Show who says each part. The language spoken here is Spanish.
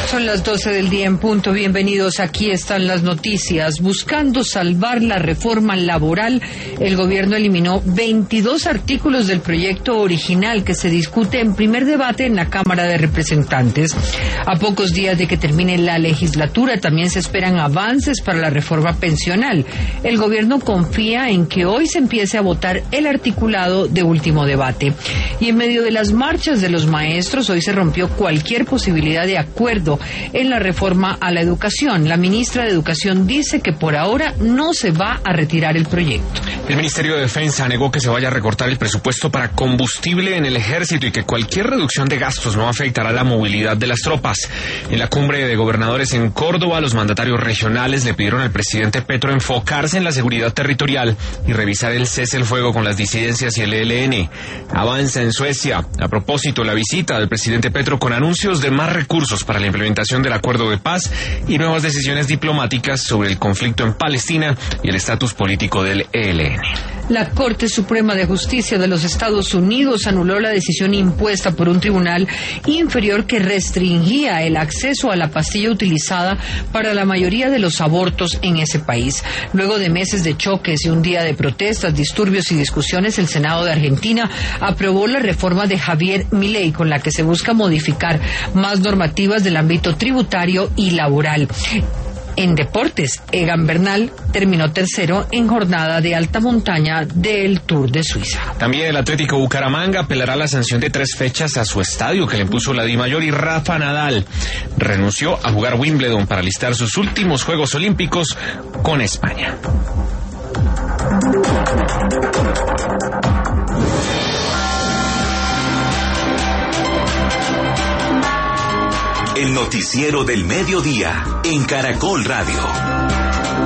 Speaker 1: Son las 12 del día en punto. Bienvenidos. Aquí están las noticias. Buscando salvar la reforma laboral, el gobierno eliminó 22 artículos del proyecto original que se discute en primer debate en la Cámara de Representantes. A pocos días de que termine la legislatura, también se esperan avances para la reforma pensional. El gobierno confía en que hoy se empiece a votar el articulado de último debate. Y en medio de las marchas de los maestros, hoy se rompió cualquier posibilidad de acuerdo en la reforma a la educación. La ministra de Educación dice que por ahora no se va a retirar el proyecto.
Speaker 2: El Ministerio de Defensa negó que se vaya a recortar el presupuesto para combustible en el ejército y que cualquier reducción de gastos no afectará la movilidad de las tropas. En la cumbre de gobernadores en Córdoba, los mandatarios regionales le pidieron al presidente Petro enfocarse en la seguridad territorial y revisar el cese el fuego con las disidencias y el ELN. Avanza en Suecia. A propósito, la visita del presidente Petro con anuncios de más recursos para la implementación del acuerdo de paz y nuevas decisiones diplomáticas sobre el conflicto en Palestina y el estatus político del ELN.
Speaker 1: La Corte Suprema de Justicia de los Estados Unidos anuló la decisión impuesta por un tribunal inferior que restringía el acceso a la pastilla utilizada para la mayoría de los abortos en ese país. Luego de meses de choques y un día de protestas, disturbios y discusiones, el Senado de Argentina aprobó la reforma de Javier Milei, con la que se busca modificar más normativas del ámbito tributario y laboral. En deportes, Egan Bernal terminó tercero en jornada de alta montaña del Tour de Suiza.
Speaker 2: También el Atlético Bucaramanga apelará la sanción de 3 fechas a su estadio que le impuso la Dimayor, y Rafa Nadal renunció a jugar Wimbledon para alistar sus últimos Juegos Olímpicos con España.
Speaker 3: El noticiero del mediodía en Caracol Radio.